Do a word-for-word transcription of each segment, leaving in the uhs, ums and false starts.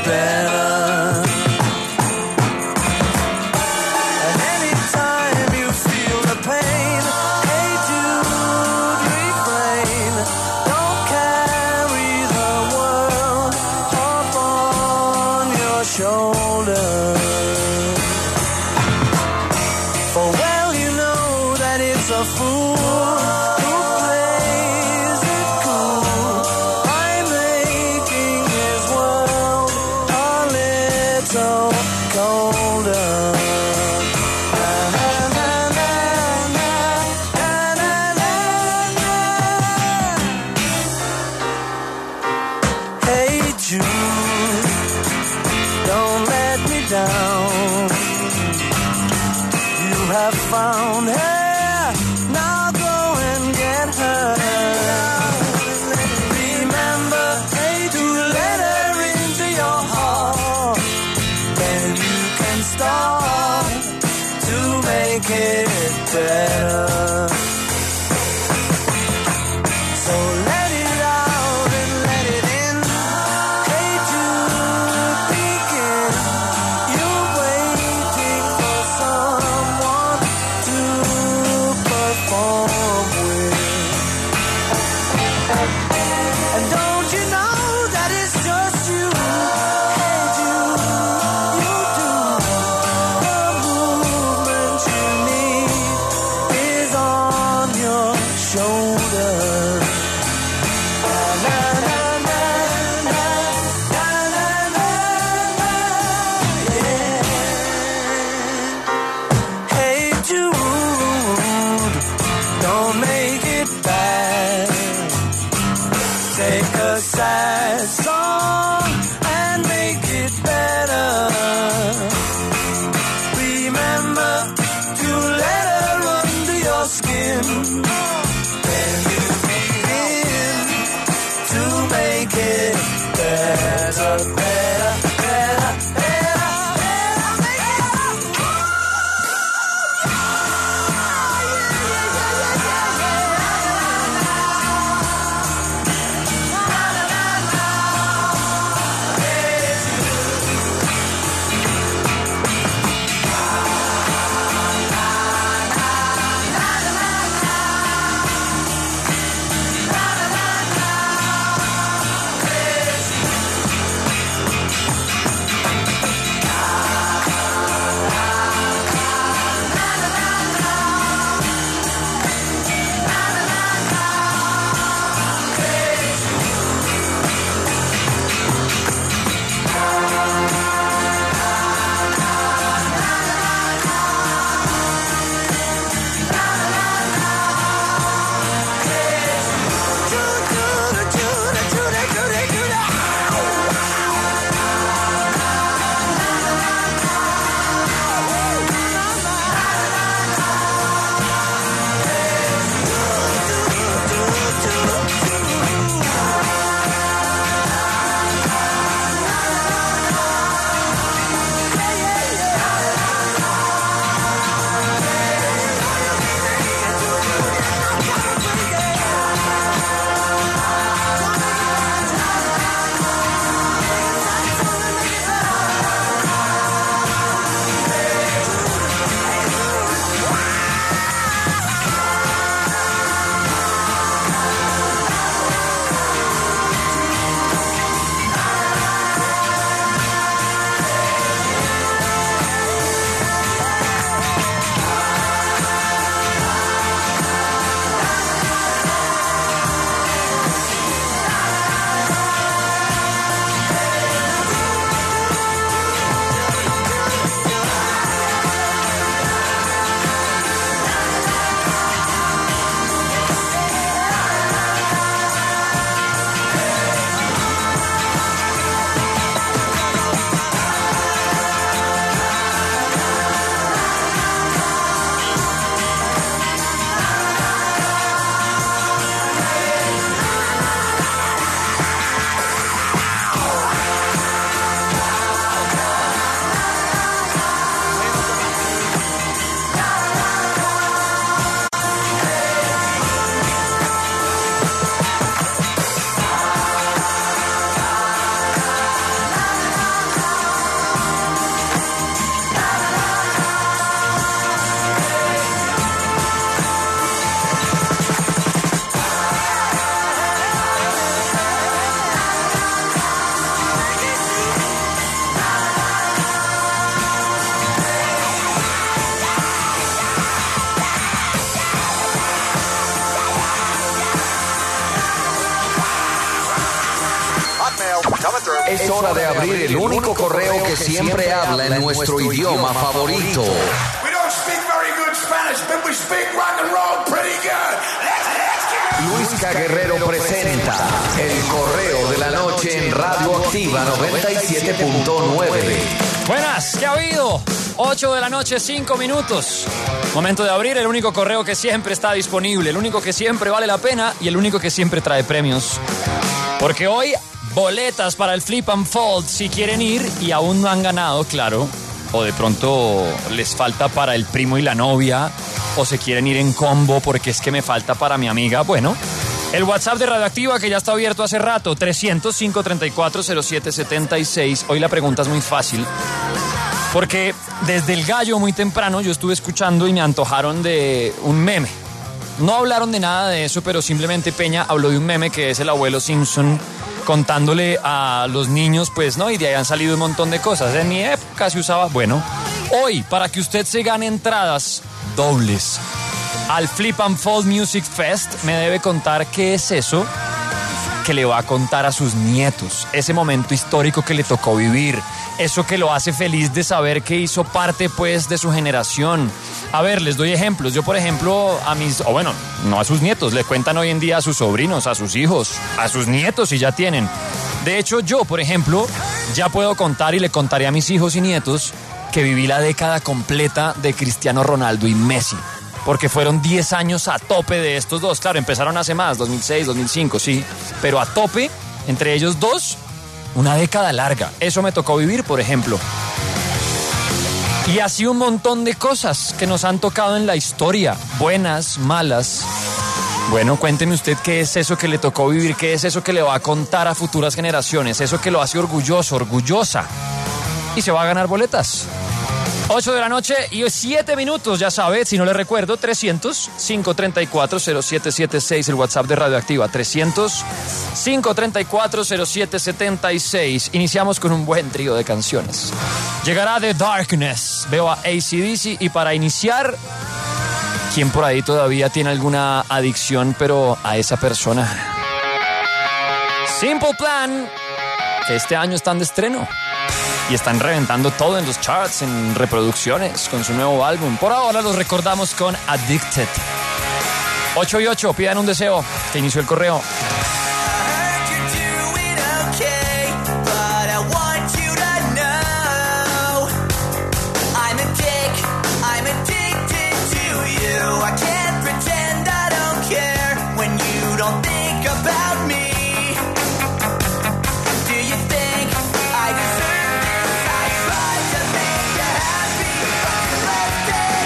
better. And anytime you feel the pain, hey Jude, refrain. Don't carry the world up on your shoulder. For well you know that it's a fool who plays it cool by making his world a little colder. Hey Jude, don't let me down. You have found her, now go and get her. Remember, hey, to let her into your heart. Then you can start to make it better. So let it out and let it in. Hey Jude, begin. You're waiting for someone to perform with. And don't you know that it's just you? Hey Jude, you do. The movement you need is on your shoulders. Na, na, na, na, na, na, na, na, yeah. Hey Jude, don't make it bad. Take a sad song and make it better. Remember to let her under your skin. Then you begin to make it better, better, better, better, better, make it Es hora de abrir el único correo que siempre habla en nuestro idioma favorito. Luisca Guerrero presenta El Correo de la Noche en Radioactiva noventa y siete punto nueve. Buenas, ¿qué ha habido? ocho de la noche, cinco minutos. Momento de abrir el único correo que siempre está disponible, el único que siempre vale la pena y el único que siempre trae premios. Porque hoy, boletas para el Flip and Fold si quieren ir y aún no han ganado, claro. O de pronto les falta para el primo y la novia, o se quieren ir en combo porque es que me falta para mi amiga. Bueno, el WhatsApp de Radioactiva que ya está abierto hace rato, trescientos, cinco treinta y cuatro, cero siete setenta y seis. Hoy la pregunta es muy fácil, porque desde el gallo muy temprano yo estuve escuchando y me antojaron de un meme. No hablaron de nada de eso, pero simplemente Peña habló de un meme que es el abuelo Simpson contándole a los niños, pues, ¿no? Y de ahí han salido un montón de cosas. En mi época se usaba, bueno, hoy, para que usted se gane entradas dobles al Flip and Fold Music Fest, me debe contar qué es eso que le va a contar a sus nietos, ese momento histórico que le tocó vivir, eso que lo hace feliz de saber que hizo parte, pues, de su generación. A ver, les doy ejemplos. Yo, por ejemplo, a mis, o bueno, no a sus nietos, le cuentan hoy en día a sus sobrinos, a sus hijos, a sus nietos si ya tienen. De hecho, yo, por ejemplo, ya puedo contar y le contaré a mis hijos y nietos que viví la década completa de Cristiano Ronaldo y Messi. Porque fueron diez años a tope de estos dos. Claro, empezaron hace más, dos mil seis, dos mil cinco, sí. Pero a tope, entre ellos dos, una década larga. Eso me tocó vivir, por ejemplo. Y así un montón de cosas que nos han tocado en la historia. Buenas, malas. Bueno, cuénteme usted qué es eso que le tocó vivir, qué es eso que le va a contar a futuras generaciones, eso que lo hace orgulloso, orgullosa. Y se va a ganar boletas. ocho de la noche y siete minutos, ya sabe, si no le recuerdo, trescientos, cinco treinta y cuatro, cero siete siete seis, el WhatsApp de Radioactiva, trescientos, cinco treinta y cuatro, cero siete setenta y seis. Iniciamos con un buen trío de canciones. Llegará The Darkness, veo a A C D C, y para iniciar, ¿quién por ahí todavía tiene alguna adicción, pero a esa persona? Simple Plan, que este año están de estreno. Y están reventando todo en los charts, en reproducciones, con su nuevo álbum. Por ahora los recordamos con Addicted. ocho y ocho, pidan un deseo, que inició el correo.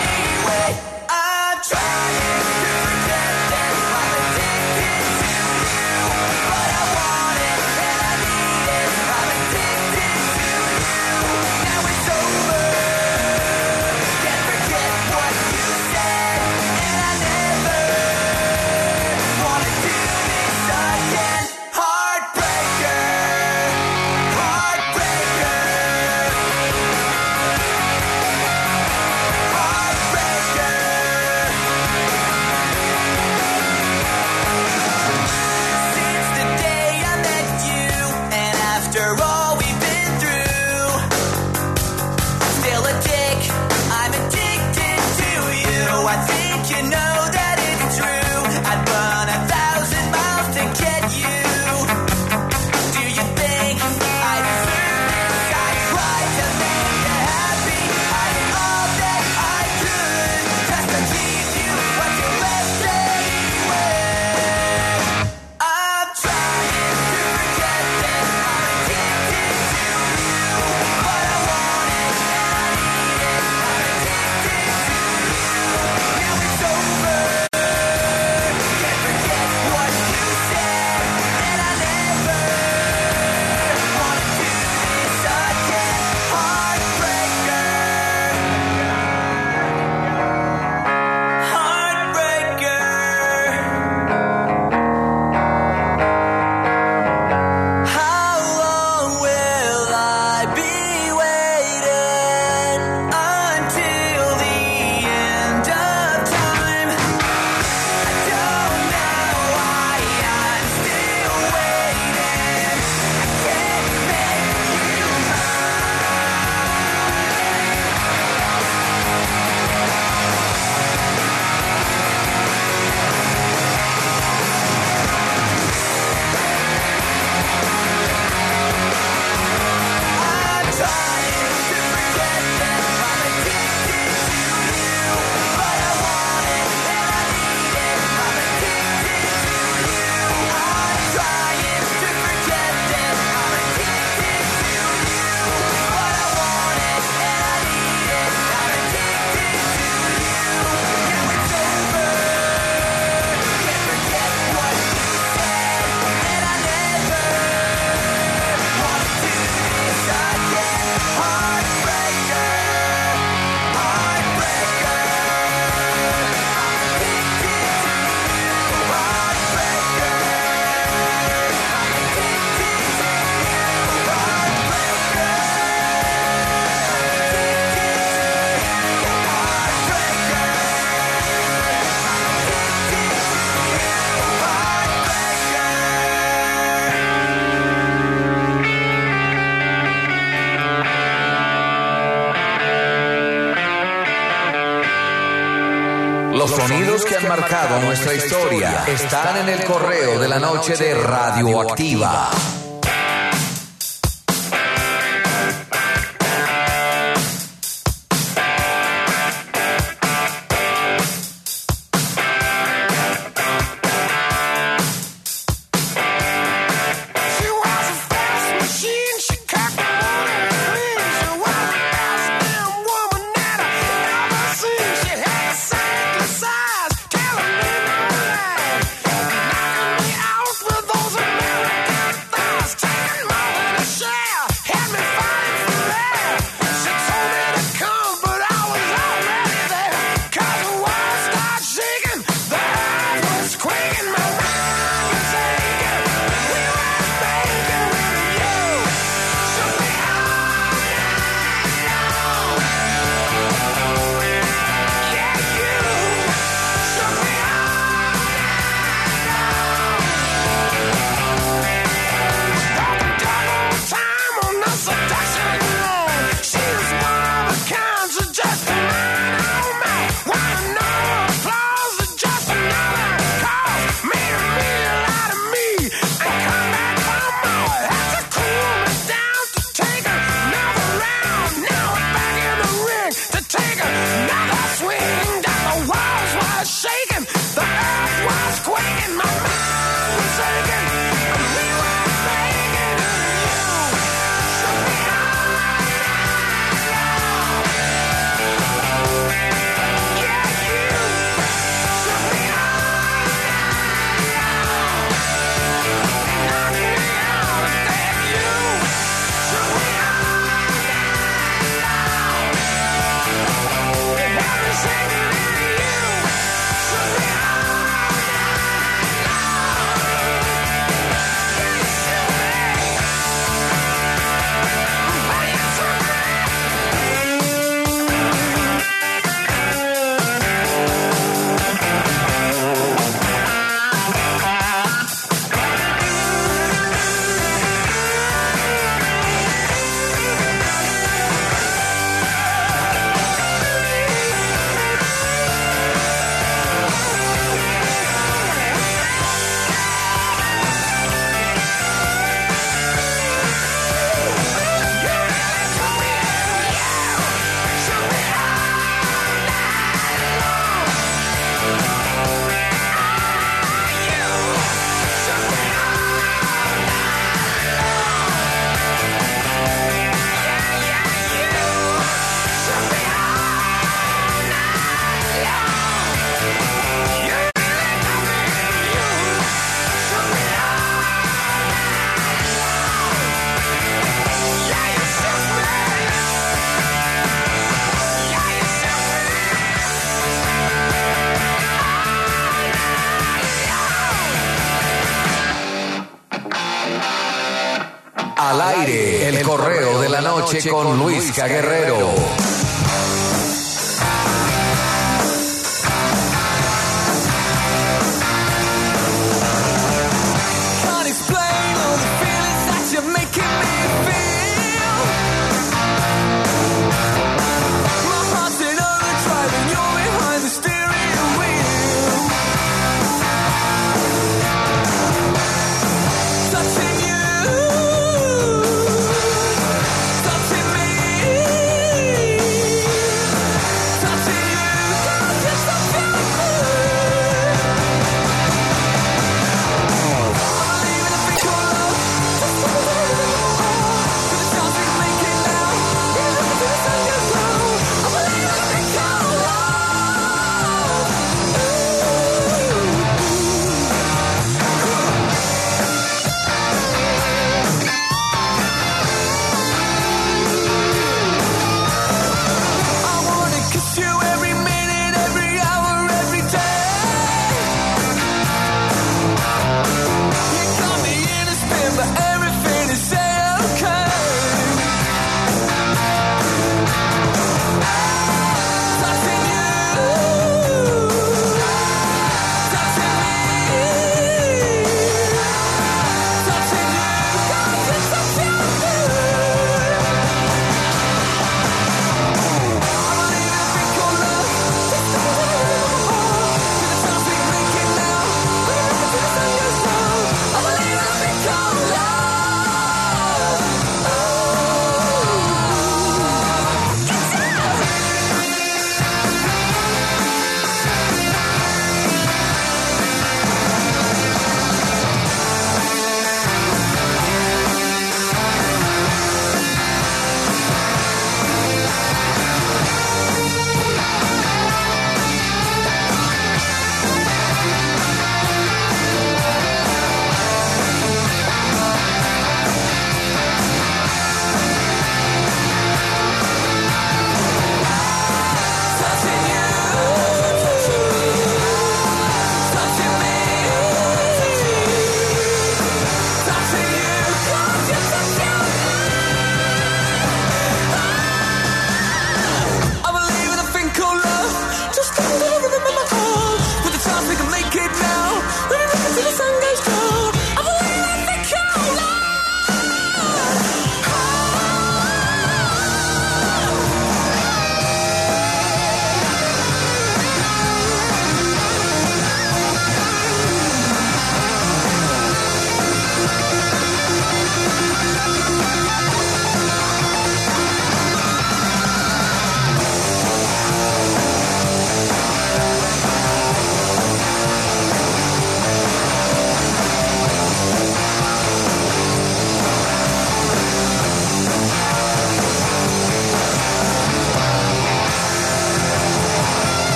Trying to pretend that I'm addicted to you. sonidos que han marcado nuestra historia están en el correo de la noche de Radioactiva. Al aire, el correo de la noche con Luisca Guerrero. Touching me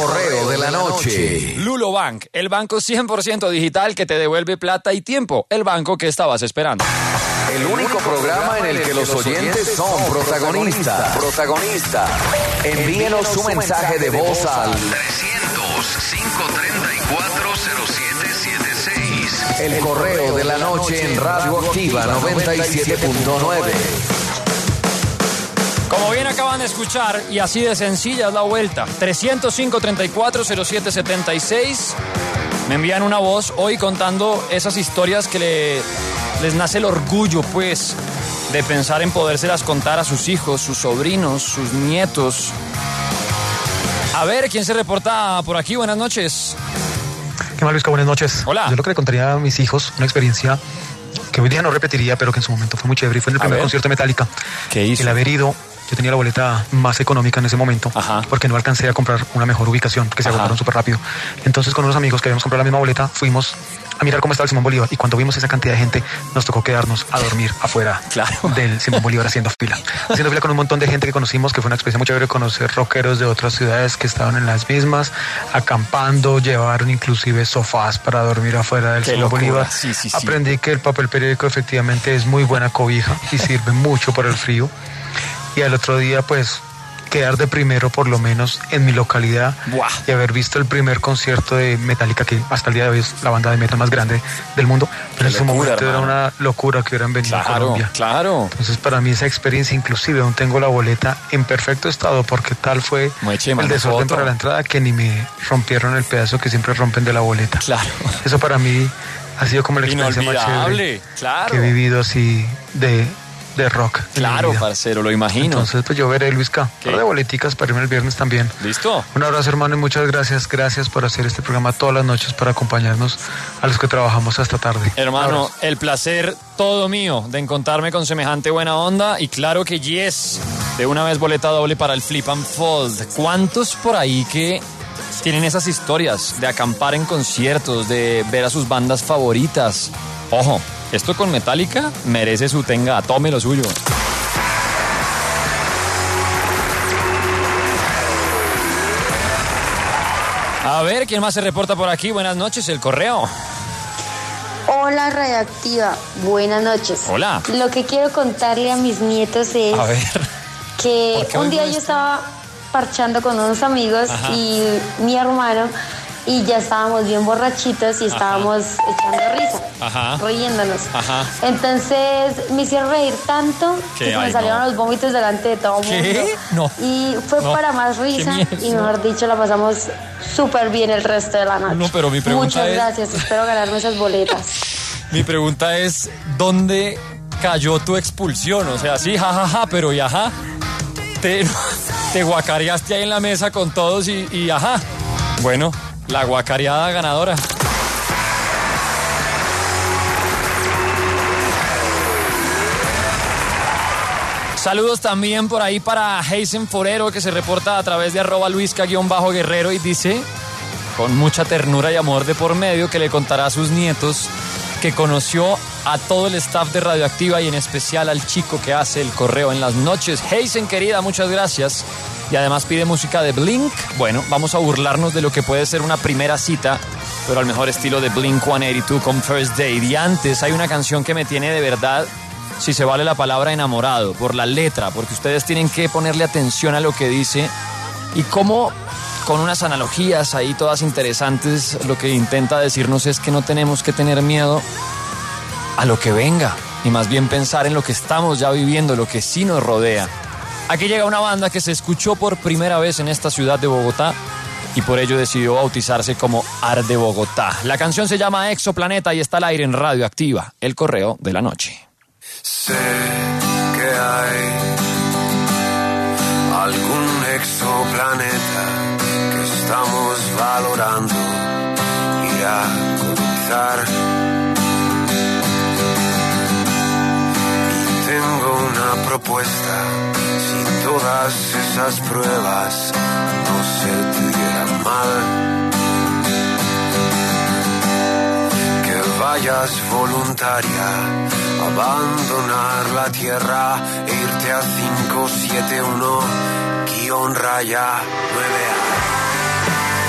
correo de la noche. Lulo Bank, el banco cien por ciento digital que te devuelve plata y tiempo. El banco que estabas esperando. El único programa en el que los oyentes son protagonistas. Protagonistas. Envíenos su mensaje de voz al trescientos, cinco treinta y cuatro, cero siete siete seis. El correo de la noche en Radioactiva noventa y siete punto nueve. Como bien acaban de escuchar, y así de sencilla es la vuelta, trescientos cinco, treinta y cuatro, cero siete setenta y seis. Me envían una voz hoy contando esas historias que le, les nace el orgullo, pues, de pensar en podérselas contar a sus hijos, sus sobrinos, sus nietos. A ver, ¿quién se reporta por aquí? Buenas noches. ¿Qué mal, Luisca? Buenas noches. Hola. Yo lo que le contaría a mis hijos, una experiencia que hoy día no repetiría, pero que en su momento fue muy chévere, y fue en el A primer ver. concierto de Metallica. ¿Qué hizo? El haber ido, yo tenía la boleta más económica en ese momento, Ajá. porque no alcancé a comprar una mejor ubicación, que se Ajá. agotaron súper rápido. Entonces, con unos amigos que habíamos comprado la misma boleta, fuimos a mirar cómo estaba el Simón Bolívar, y cuando vimos esa cantidad de gente, nos tocó quedarnos a dormir afuera Claro. del Simón Bolívar haciendo fila. Haciendo fila con un montón de gente que conocimos, que fue una experiencia muy chévere conocer rockeros de otras ciudades que estaban en las mismas, acampando, llevaron inclusive sofás para dormir afuera del Qué Simón locura. Bolívar. Sí, sí, sí. Aprendí que el papel periódico efectivamente es muy buena cobija y sirve mucho para el frío. Y al otro día, pues, quedar de primero por lo menos en mi localidad. Buah. Y haber visto el primer concierto de Metallica, que hasta el día de hoy es la banda de metal más grande del mundo, pero en su locura, momento era hermano. una locura que hubieran venido a Claro, Colombia. claro. Entonces, para mí esa experiencia, inclusive aún tengo la boleta en perfecto estado, porque tal fue Mueche, el manda desorden foto. para la entrada que ni me rompieron el pedazo que siempre rompen de la boleta. Claro. Eso para mí ha sido como la experiencia más chévere Inolvidable, claro. que he vivido así de, de rock. en mi Claro, vida. parcero, lo imagino. Entonces, pues yo veré, Luisca, ¿Qué? par de boleticas para irme el viernes también. ¿Listo? Un abrazo, hermano, y muchas gracias. Gracias por hacer este programa todas las noches para acompañarnos a los que trabajamos hasta tarde. Un Hermano, abrazo. el placer todo mío de encontrarme con semejante buena onda, y claro que yes, de una vez boleta doble para el Flip and Fold. ¿Cuántos por ahí que tienen esas historias de acampar en conciertos, de ver a sus bandas favoritas? Ojo, esto con Metallica merece su tenga, tome lo suyo. A ver, ¿quién más se reporta por aquí? Buenas noches, el correo. Hola Radioactiva, buenas noches. Hola. Lo que quiero contarle a mis nietos es A ver. que ¿por qué un oigo día yo esto? estaba parchando con unos amigos Ajá. y mi hermano, y ya estábamos bien borrachitos y estábamos echando risa, Ajá. riéndonos. Ajá. Entonces me hicieron reír tanto ¿Qué? que se me Ay, salieron no. los vómitos delante de todo el mundo. ¿Qué? No. Y fue No. para más Qué risa miedo. y mejor dicho la pasamos súper bien el resto de la noche. No, pero mi pregunta Muchas es- gracias, espero ganarme esas boletas. Mi pregunta es, ¿dónde cayó tu expulsión? O sea, sí, jajaja, ja, ja, pero y ajá. Te, te guacareaste ahí en la mesa con todos y, y ajá. Bueno, la guacareada ganadora. Saludos también por ahí para Heisen Forero, que se reporta a través de arroba luisca-guerrero y dice, con mucha ternura y amor de por medio, que le contará a sus nietos que conoció a todo el staff de Radioactiva y en especial al chico que hace el correo en las noches. Heisen, querida, muchas gracias. Y además pide música de Blink. Bueno, vamos a burlarnos de lo que puede ser una primera cita, pero al mejor estilo de Blink ciento ochenta y dos con First Date. Y antes hay una canción que me tiene de verdad, si se vale la palabra, enamorado, por la letra, porque ustedes tienen que ponerle atención a lo que dice y cómo, con unas analogías ahí todas interesantes, lo que intenta decirnos es que no tenemos que tener miedo a lo que venga y más bien pensar en lo que estamos ya viviendo, lo que sí nos rodea. Aquí llega una banda que se escuchó por primera vez en esta ciudad de Bogotá y por ello decidió bautizarse como Arde Bogotá. La canción se llama Exoplaneta y está al aire en Radioactiva, el correo de la noche. Sé que hay algún exoplaneta que estamos valorando ir a colonizar. Y tengo una propuesta: si todas esas pruebas no se te dieran mal, que vayas voluntaria a abandonar la tierra e irte a cinco siete uno guión raya nueve A.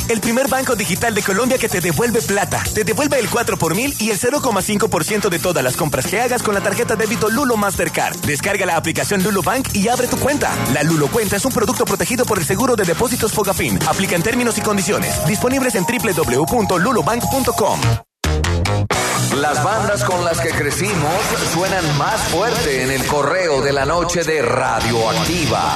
el primer banco digital de Colombia que te devuelve plata. Te devuelve el cuatro por mil y el cero coma cinco por ciento de todas las compras que hagas con la tarjeta débito Lulo Mastercard. Descarga la aplicación Lulo Bank y abre tu cuenta. La Lulo Cuenta es un producto protegido por el Seguro de Depósitos Fogafín. Aplica en términos y condiciones. Disponibles en doble u doble u doble u punto lulobank punto com. Las bandas con las que crecimos suenan más fuerte en el correo de la noche de Radioactiva.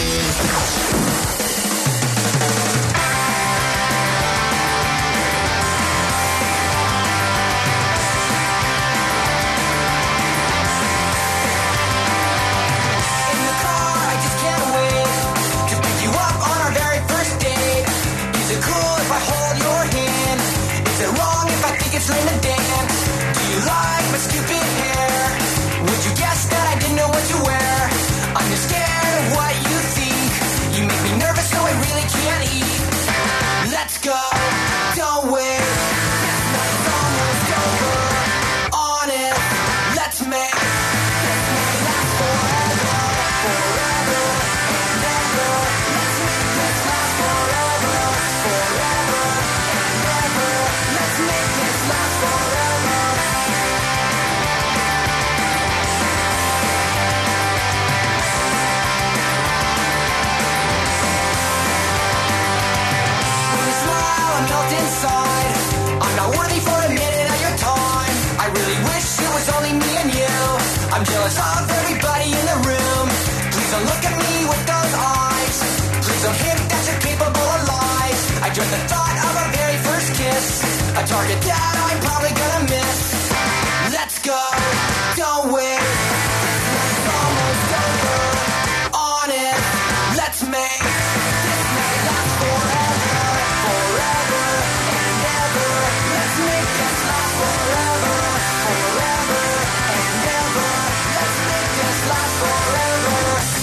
I'm jealous of everybody in the room. Please don't look at me with those eyes. Please don't hint that you're capable of lies. I dread the thought of our very first kiss, a target that I'm probably gonna miss. Let's go, don't wait. It's almost over. On it, let's make this night last forever, forever and ever. Let's make this last forever, forever and ever. Let's make this last forever.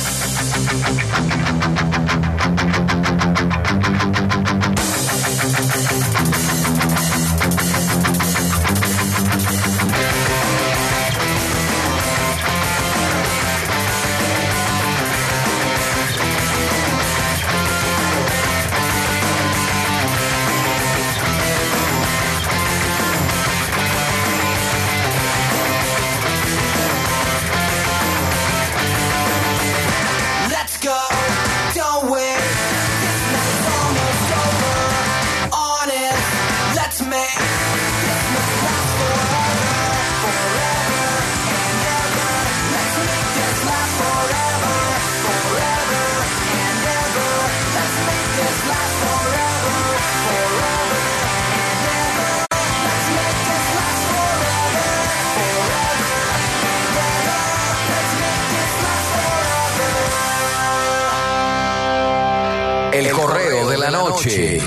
Let's go, don't wait. This night's almost over. On it, let's make this night last forever, forever and ever. Let's make this last forever, forever and ever. Let's make this last forever, forever and ever. Let's make this last forever, forever and ever. Let's make this last forever. El correo de la noche.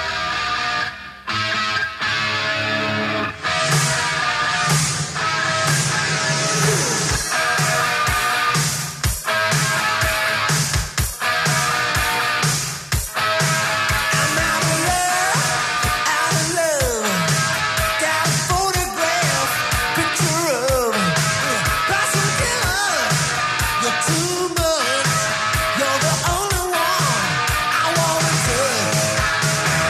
I'm out of love, out of love. Got a photograph, picture of Russell Killer. You're too much. You're the only one I wanna touch.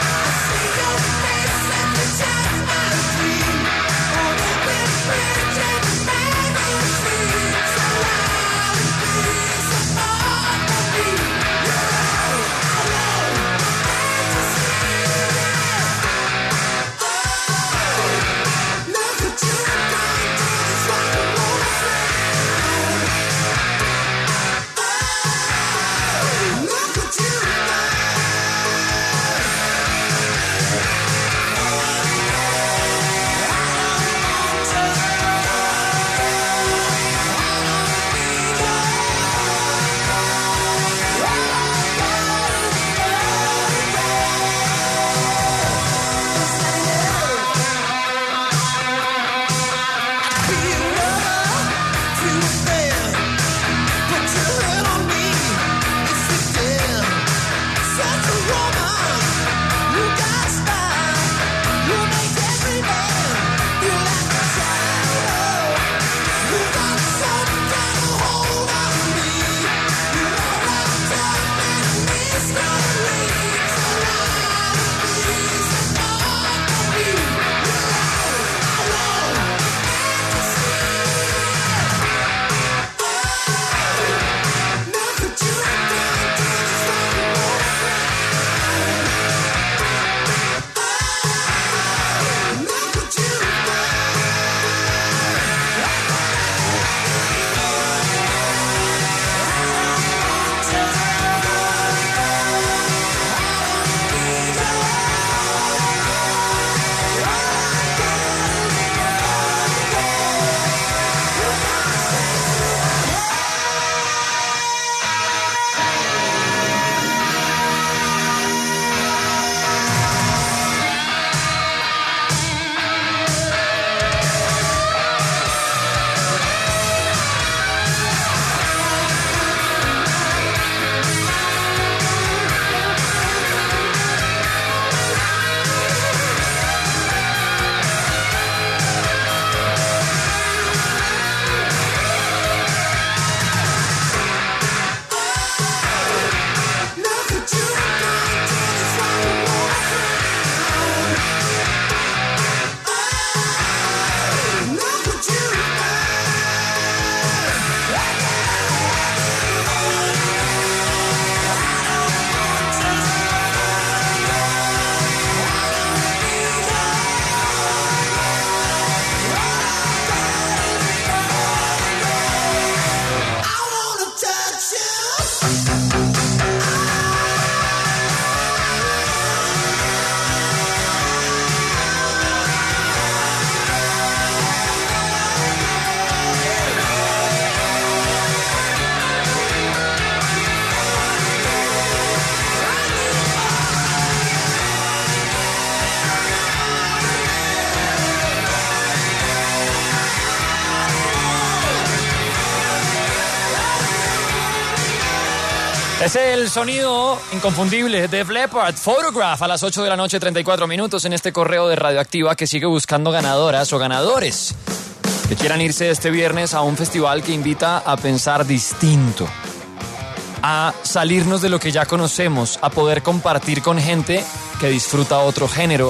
Es el sonido inconfundible de Def Leppard, Photograph, a las ocho de la noche, treinta y cuatro minutos en este correo de Radioactiva que sigue buscando ganadoras o ganadores que quieran irse este viernes a un festival que invita a pensar distinto, a salirnos de lo que ya conocemos, a poder compartir con gente que disfruta otro género.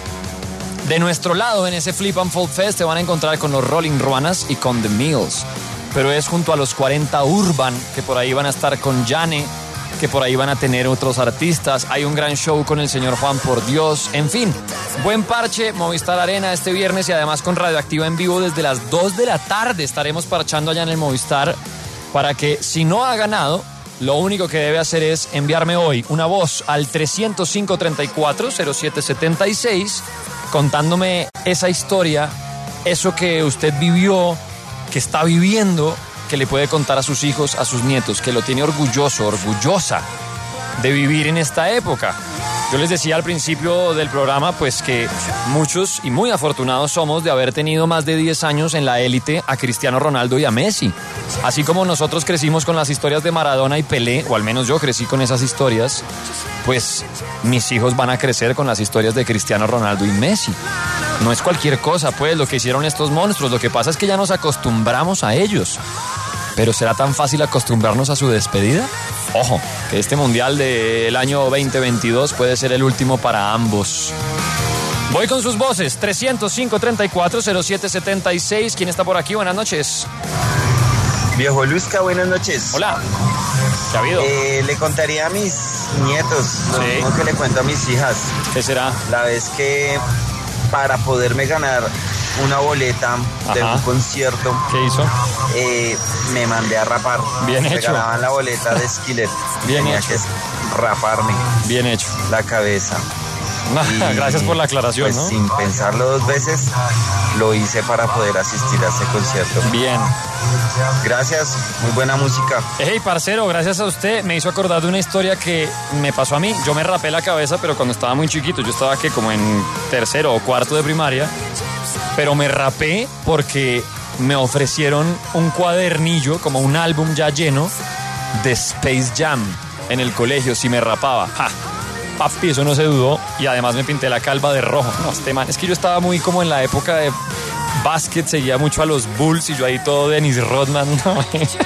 De nuestro lado, en ese Flip and Fold Fest, te van a encontrar con los Rolling Ruanas y con The Mills. Pero es junto a los cuarenta Urban, que por ahí van a estar con Yane, que por ahí van a tener otros artistas. Hay un gran show con el señor Juan Por Dios. En fin, buen parche, Movistar Arena este viernes y además con Radioactiva en vivo desde las dos de la tarde. Estaremos parchando allá en el Movistar para que, si no ha ganado, lo único que debe hacer es enviarme hoy una voz al trescientos cinco, treinta y cuatro, cero siete setenta y seis contándome esa historia, eso que usted vivió, que está viviendo, que le puede contar a sus hijos, a sus nietos, que lo tiene orgulloso, orgullosa de vivir en esta época. Yo les decía al principio del programa, pues que muchos y muy afortunados somos de haber tenido más de diez años en la élite a Cristiano Ronaldo y a Messi. Así como nosotros crecimos con las historias de Maradona y Pelé, o al menos yo crecí con esas historias, pues mis hijos van a crecer con las historias de Cristiano Ronaldo y Messi. No es cualquier cosa, pues, lo que hicieron estos monstruos. Lo que pasa es que ya nos acostumbramos a ellos. ¿Pero será tan fácil acostumbrarnos a su despedida? Ojo, que este mundial del año veinte veintidós puede ser el último para ambos. Voy con sus voces, trescientos cinco, treinta y cuatro, cero siete setenta y seis. ¿Quién está por aquí? Buenas noches. Viejo Luisca, buenas noches. Hola. ¿Qué ha habido? Eh, le contaría a mis nietos, lo ¿Sí? mismo que le cuento a mis hijas. ¿Qué será? La vez que para poderme ganar una boleta de Ajá. un concierto, ¿Qué hizo? eh, me mandé a rapar. Bien me hecho. regalaban la boleta de Skillet. Bien Tenía hecho. que raparme Bien hecho. la cabeza. Y, Gracias por la aclaración, pues, ¿no? sin pensarlo dos veces, lo hice para poder asistir a ese concierto. Bien. Gracias, muy buena música. Hey, parcero, gracias a usted. Me hizo acordar de una historia que me pasó a mí. Yo me rapé la cabeza, pero cuando estaba muy chiquito. Yo estaba que como en tercero o cuarto de primaria. Pero me rapé porque me ofrecieron un cuadernillo, como un álbum ya lleno, de Space Jam en el colegio si me rapaba. ¡Ja! Papi, eso no se dudó. Y además me pinté la calva de rojo. No, este man, es que yo estaba muy como en la época de básquet, seguía mucho a los Bulls y yo ahí todo Dennis Rodman. No.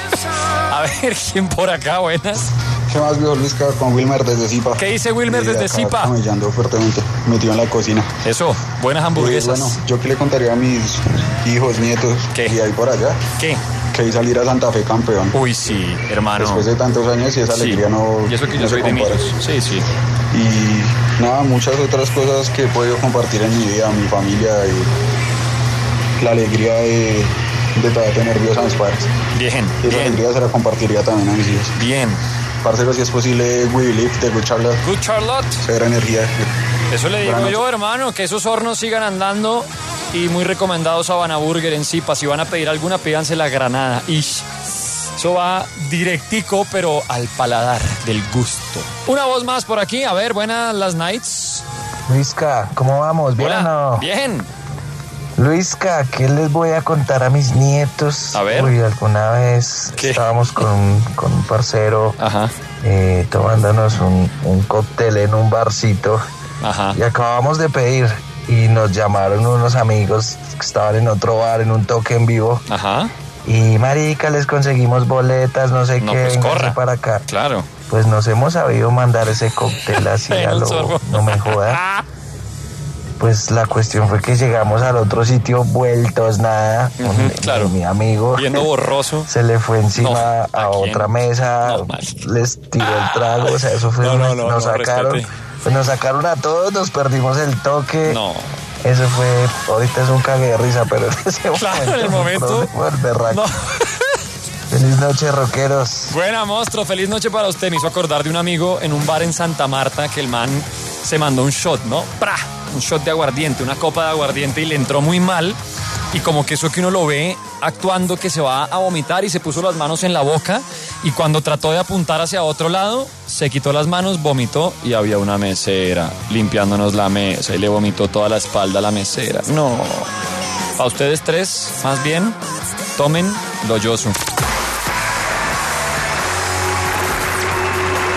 A ver, ¿quién por acá? Buenas. ¿Qué más, viejo Luisca? Con Wilmer desde Zipa. ¿Qué dice Wilmer desde Zipa? Camellando fuertemente, metido en la cocina. Eso, buenas hamburguesas. Eh, bueno, yo que le contaría a mis hijos, nietos, ¿Qué? y ahí por allá, ¿Qué? que ahí salir a Santa Fe campeón. Uy, sí, hermano. Después de tantos años y esa Sí. alegría no. Y eso que yo no soy se de compara. Millos. Sí, sí. Y nada, muchas otras cosas que he podido compartir en mi vida, mi familia y la alegría de, de todavía tener Dios a mis padres. Bien, Y esa bien, alegría se la compartiría también a mis hijos. bien. Parcero, si es posible, We Believe de Good Charlotte. Good Charlotte. Cero energía. Eso le digo Buenas yo, noches. hermano, que esos hornos sigan andando y muy recomendados a Habana Burger en Zipa. Si van a pedir alguna, pídanse la granada. Ish. Eso va directico, pero al paladar del gusto. Una voz más por aquí. A ver, buenas las nights. Luisca, ¿cómo vamos? ¿Bien Hola. o no? Bien. Luisca, ¿qué les voy a contar a mis nietos? A ver. Uy, alguna vez ¿Qué? estábamos con, con un parcero Ajá, eh, tomándonos un, un cóctel en un barcito ajá. y acabamos de pedir y nos llamaron unos amigos que estaban en otro bar en un toque en vivo Ajá. y marica, les conseguimos boletas, no sé No, qué, pues vénganse corra. para acá. Claro. Pues nos hemos sabido mandar ese cóctel así En a un lo, sorbo. no me jodas. Pues la cuestión fue que llegamos al otro sitio vueltos, nada. Ujú, Un- claro. Mi amigo Viendo borroso. se le fue encima No, ¿a a quién? otra mesa, No, mal. les tiró el trago, o sea, eso fue No, una- no, no, nos no, sacaron, respete. pues nos sacaron a todos, nos perdimos el toque. No. Eso fue, ahorita es un cague de risa, pero en ese Claro, momento en el fue un momento. problema del berraco. No. Feliz noche, rockeros. Buena, monstruo. Feliz noche para usted. Me hizo acordar de un amigo en un bar en Santa Marta que el man se mandó un shot, ¿no? ¡Pra! Un shot de aguardiente, una copa de aguardiente y le entró muy mal. Y como que eso que uno lo ve actuando que se va a vomitar y se puso las manos en la boca y cuando trató de apuntar hacia otro lado, se quitó las manos, vomitó y había una mesera limpiándonos la mesa y le vomitó toda la espalda a la mesera. No. Para ustedes tres, más bien, tomen lo yosu.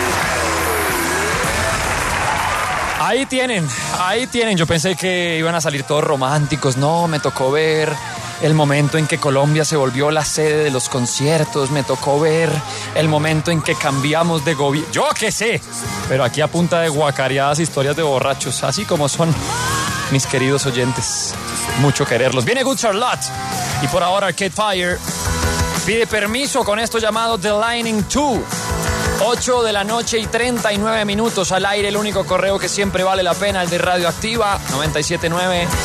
Ahí tienen, ahí tienen. Yo pensé que iban a salir todos románticos. No, me tocó ver el momento en que Colombia se volvió la sede de los conciertos. Me tocó ver el momento en que cambiamos de gobierno. Yo qué sé. Pero aquí a punta de guacareadas historias de borrachos. Así como son mis queridos oyentes. Mucho quererlos. Viene Good Charlotte. Y por ahora Arcade Fire pide permiso con esto llamado The Lightning dos. ocho de la noche y treinta y nueve minutos al aire. El único correo que siempre vale la pena, el de Radioactiva noventa y siete punto nueve.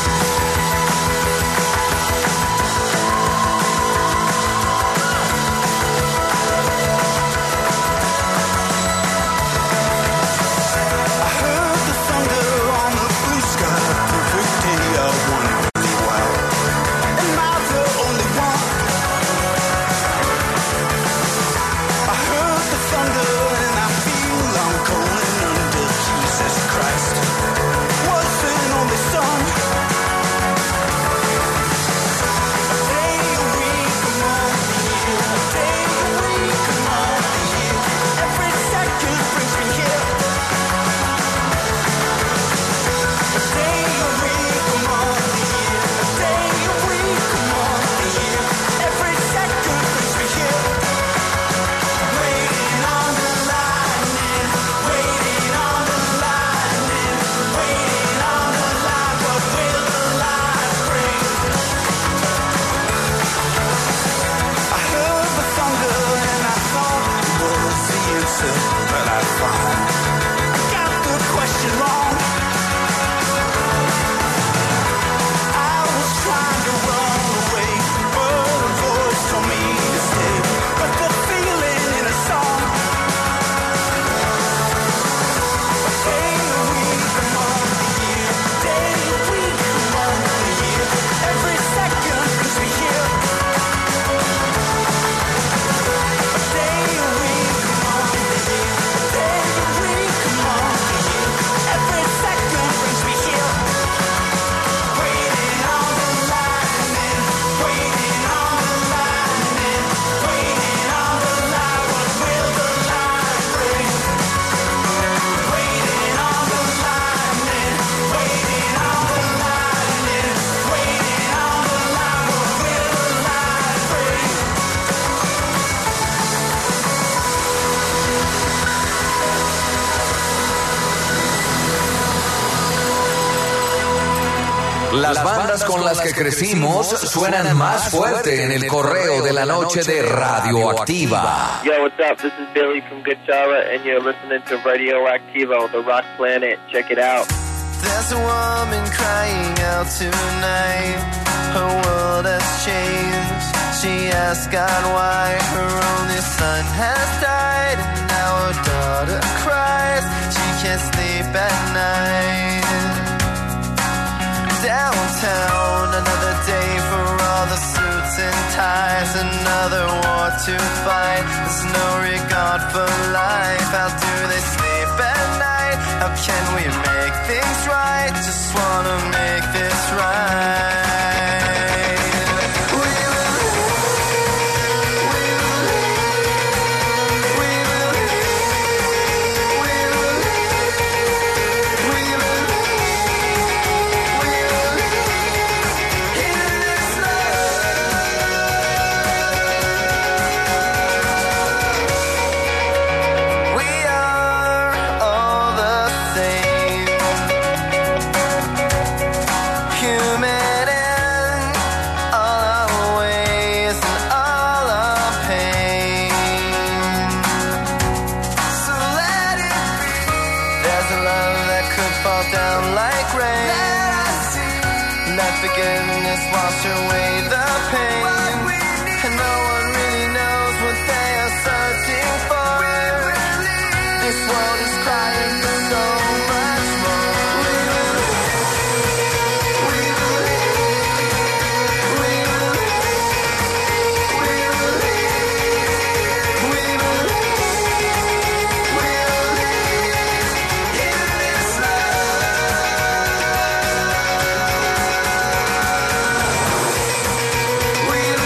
Las bandas con las que crecimos suenan más fuerte en el correo de la noche de Radioactiva. Yo, what's up? This is Billy from Guitarra, and you're listening to Radioactiva on the Rock Planet. Check it out. There's a woman crying out tonight. Her world has changed. She asked God why her only son has died, and now her daughter cries. She can't sleep at night. Downtown, another day for all the suits and ties, another war to fight. There's no regard for life. How do they sleep at night? How can we make things right? Just wanna make this right. Forgiveness wash away the pain, and no one really knows what they are searching for. This world is crying for so much more. We believe, we believe, we believe, we believe, we believe, we believe in this love. We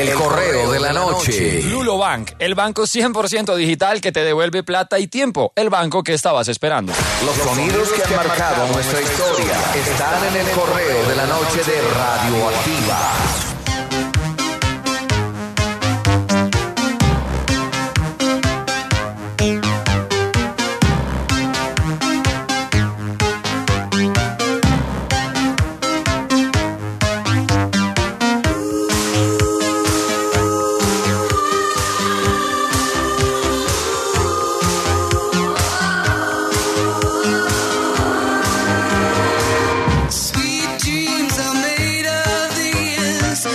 El correo de la noche. Lulo Bank, el banco cien por ciento digital que te devuelve plata y tiempo. El banco que estabas esperando. Los sonidos que han marcado nuestra historia están en el correo de la noche de Radioactiva. Sweet dreams are made of these.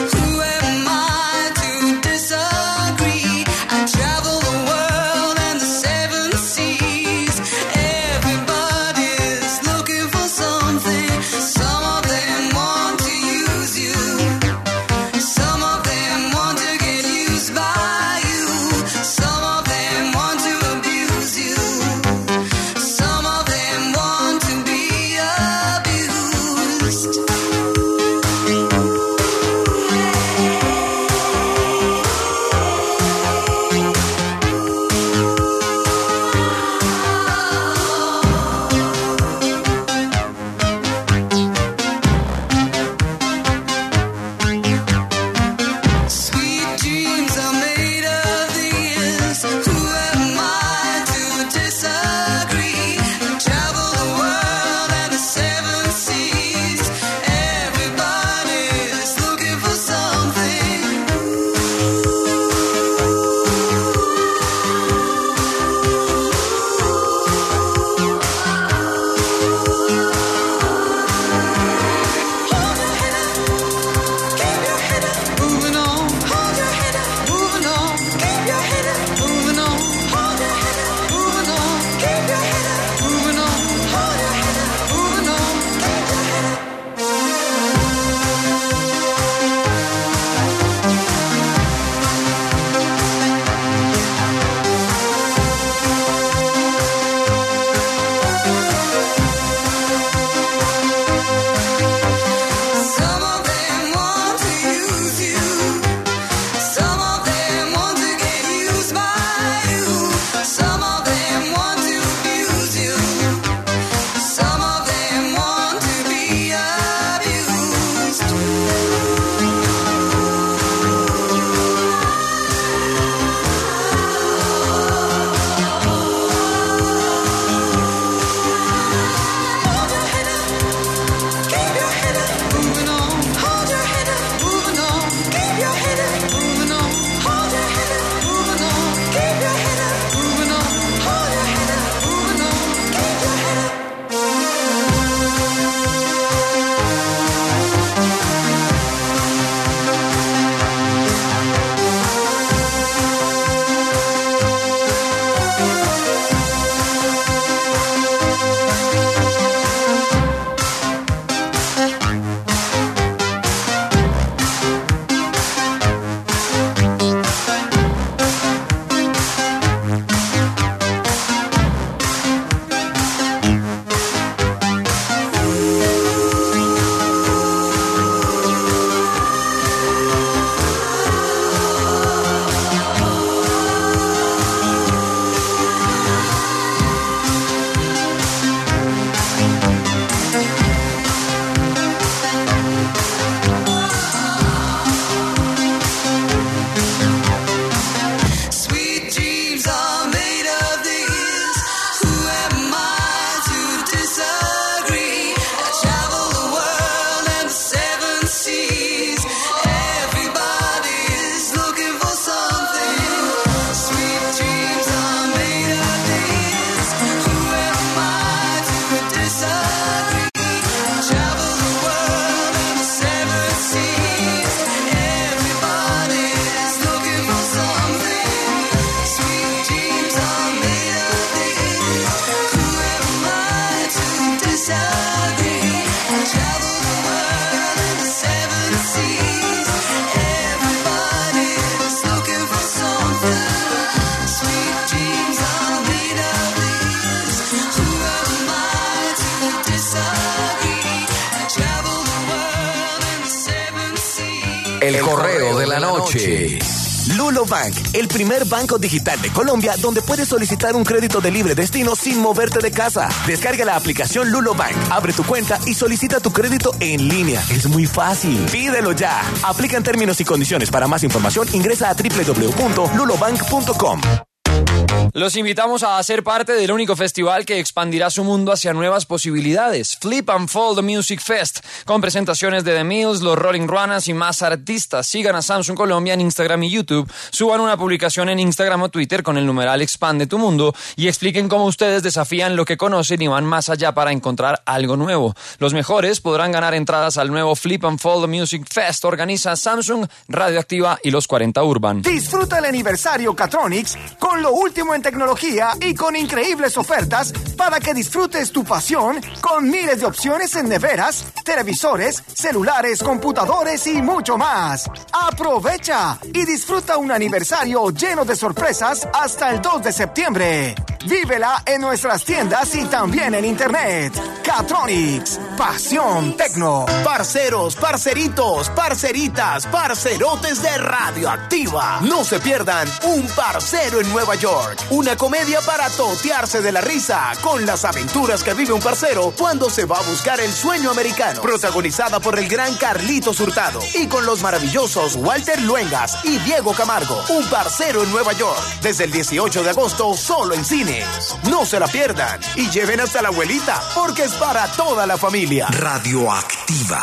El correo de la noche. Lulo Bank, el primer banco digital de Colombia donde puedes solicitar un crédito de libre destino sin moverte de casa. Descarga la aplicación Lulo Bank, abre tu cuenta y solicita tu crédito en línea. Es muy fácil. Pídelo ya. Aplican términos y condiciones. Para más información ingresa a doble u doble u doble u punto lulo bank punto com. Los invitamos a ser parte del único festival que expandirá su mundo hacia nuevas posibilidades. Flip and Fold Music Fest, con presentaciones de The Mills, los Rolling Ruanas y más artistas. Sigan a Samsung Colombia en Instagram y YouTube, suban una publicación en Instagram o Twitter con el numeral Expande tu Mundo y expliquen cómo ustedes desafían lo que conocen y van más allá para encontrar algo nuevo. Los mejores podrán ganar entradas al nuevo Flip and Fold Music Fest. Organiza Samsung, Radioactiva y los cuarenta Urban. Disfruta el aniversario Catronics con lo último en tecnología y con increíbles ofertas para que disfrutes tu pasión con miles de opciones en neveras, televisores, celulares, computadores y mucho más. Aprovecha y disfruta un aniversario lleno de sorpresas hasta el dos de septiembre. Vívela en nuestras tiendas y también en internet. Catronics, pasión tecno. Parceros, parceritos, parceritas, parcerotes de Radioactiva. No se pierdan Un Parcero en Nueva York. Una comedia para totearse de la risa con las aventuras que vive un parcero cuando se va a buscar el sueño americano. Protagonizada por el gran Carlitos Hurtado y con los maravillosos Walter Luengas y Diego Camargo. Un Parcero en Nueva York. Desde el dieciocho de agosto solo en cine. No se la pierdan y lleven hasta la abuelita porque es para toda la familia. Radioactiva.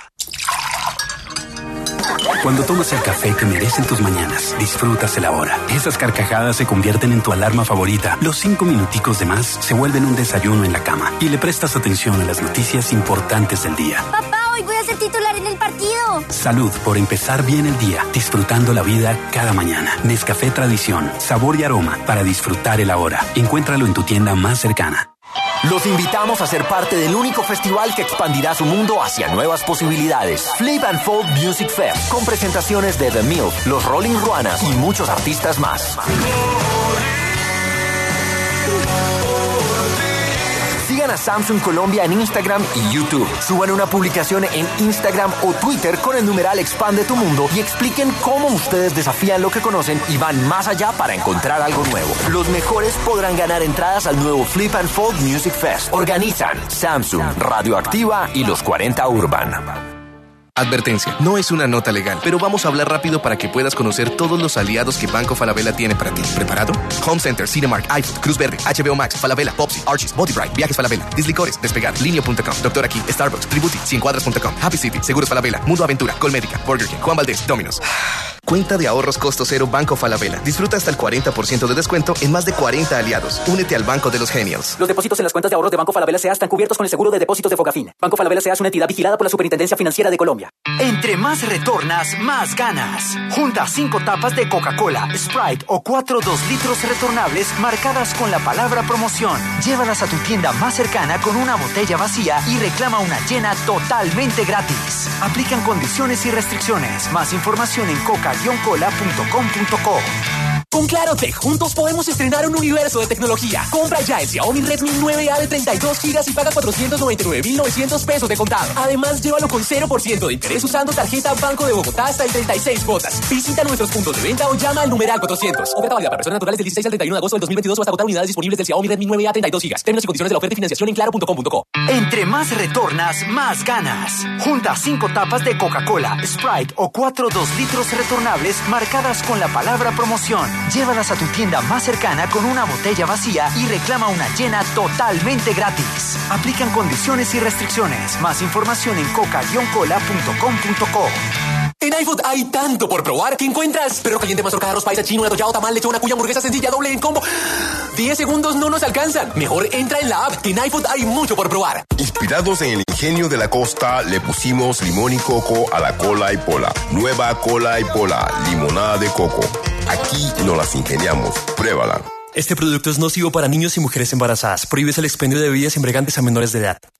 Cuando tomas el café que merecen tus mañanas, disfrutas el ahora. Esas carcajadas se convierten en tu alarma favorita. Los cinco minuticos de más se vuelven un desayuno en la cama y le prestas atención a las noticias importantes del día. Papá, hoy voy a ser titular en el partido. Salud por empezar bien el día, disfrutando la vida cada mañana. Nescafé Tradición, sabor y aroma para disfrutar el ahora. Encuéntralo en tu tienda más cercana. Los invitamos a ser parte del único festival que expandirá su mundo hacia nuevas posibilidades. Flip and Fold Music Fest, con presentaciones de The Mills, los Rolling Ruanas y muchos artistas más. Sigan a Samsung Colombia en Instagram y YouTube. Suban una publicación en Instagram o Twitter con el numeral Expande tu Mundo y expliquen cómo ustedes desafían lo que conocen y van más allá para encontrar algo nuevo. Los mejores podrán ganar entradas al nuevo Flip and Fold Music Fest. Organizan Samsung, Radioactiva y los cuarenta Urban. Advertencia, no es una nota legal, pero vamos a hablar rápido para que puedas conocer todos los aliados que Banco Falabella tiene para ti. ¿Preparado? Home Center, Cinemark, iFood, Cruz Verde, H B O Max, Falabella, Popsi, Archie's, Body Bright, Viajes Falabella, Dislicores, Despegar, Linio punto com, Doctor Aquí, Starbucks, Tributi, cien cuadras punto com, Happy City, Seguros Falabella, Mundo Aventura, Colmédica, Burger King, Juan Valdez, Domino's. Cuenta de ahorros costo cero Banco Falabella. Disfruta hasta el cuarenta por ciento de descuento en más de cuarenta aliados. Únete al Banco de los Genials. Los depósitos en las cuentas de ahorros de Banco Falabella S A están cubiertos con el seguro de depósitos de Fogafín. Banco Falabella S A es una entidad vigilada por la Superintendencia Financiera de Colombia. Entre más retornas, más ganas. Junta cinco tapas de Coca-Cola, Sprite o cuatro dos litros retornables marcadas con la palabra promoción. Llévalas a tu tienda más cercana con una botella vacía y reclama una llena totalmente gratis. Aplican condiciones y restricciones. Más información en coca cola punto com punto co. Con Clarotech, juntos podemos estrenar un universo de tecnología. Compra ya el Xiaomi Redmi nueve A de treinta y dos gigas y paga cuatrocientos noventa y nueve mil novecientos pesos de contado. Además, llévalo con cero por ciento de interés usando tarjeta Banco de Bogotá hasta el treinta y seis cuotas. Visita nuestros puntos de venta o llama al numeral cuatrocientos. Oferta válida para personas naturales del dieciséis al treinta y uno de agosto del dos mil veintidós o hasta agotar unidades disponibles del Xiaomi Redmi nueve A treinta y dos gigas. Términos y condiciones de la oferta y financiación en claro punto com punto co. Entre más retornas, más ganas. Junta cinco tapas de Coca-Cola, Sprite o cuatro dos litros retornables marcadas con la palabra promoción. Llévalas a tu tienda más cercana con una botella vacía y reclama una llena totalmente gratis. Aplican condiciones y restricciones. Más información en coca cola punto com punto co. En iFood hay tanto por probar que encuentras perro caliente, mazorca, arroz paisa, chino, atollado, tamal, lechón, cuya, hamburguesa sencilla, doble en combo. diez segundos no nos alcanzan. Mejor entra en la app, que en iFood hay mucho por probar. Inspirados en el ingenio de la costa, le pusimos limón y coco a la cola y pola. Nueva cola y pola, limonada de coco. Aquí nos las ingeniamos. Pruébala. Este producto es nocivo para niños y mujeres embarazadas. Prohíbes el expendio de bebidas embriagantes a menores de edad.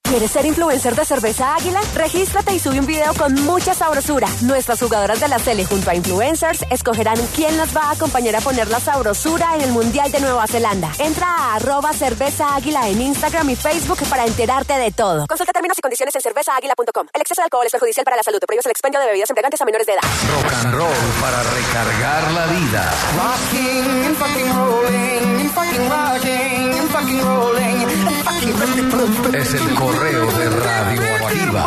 ¿Quieres ser influencer de Cerveza Águila? Regístrate y sube un video con mucha sabrosura. Nuestras jugadoras de la Cele junto a influencers escogerán quién nos va a acompañar a poner la sabrosura en el Mundial de Nueva Zelanda. Entra a arroba Cerveza Águila en Instagram y Facebook para enterarte de todo. Consulta términos y condiciones en cerveza águila punto com. El exceso de alcohol es perjudicial para la salud. Prohíbes el expendio de bebidas embriagantes a menores de edad. Rock and roll para recargar la vida. Rocking and fucking rolling and fucking rocking and fucking rolling and fucking... Es el correo de Radioactiva.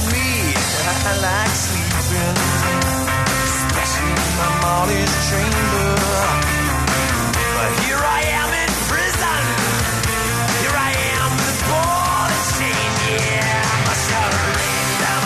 Like sleeping, especially when my Molly's trained